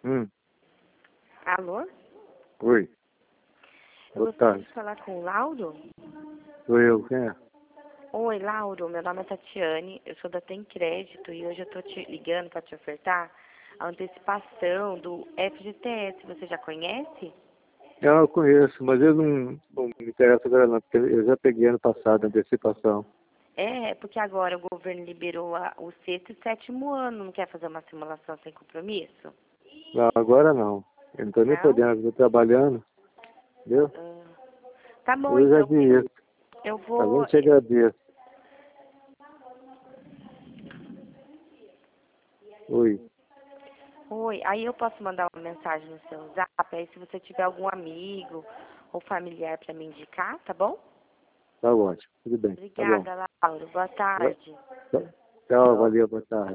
Hum, Alô? oi. Eu Boa gostaria tarde. de falar com o Lauro. Sou eu, quem é? Oi, Lauro. Meu nome é Tatiane. Eu sou da Tem Crédito e hoje eu tô te ligando para te ofertar a antecipação do FGTS. Você já conhece? Eu conheço, mas eu não me interessa agora não, porque eu já peguei ano passado a antecipação. É, porque agora o governo liberou o sexto e sétimo ano. Não quer fazer uma simulação sem compromisso? Não, agora não. Eu não estou nem Não? podendo, estou trabalhando, entendeu? Ah, tá bom, Eu já então. vi isso, Eu tá bom? vou. Te agradeço. Oi, Oi, aí eu posso mandar uma mensagem no seu zap, aí se você tiver algum amigo ou familiar para me indicar, tá bom? tá ótimo, tudo bem, tá bom. Obrigada, Laura. Boa tarde. Tchau, valeu, boa tarde.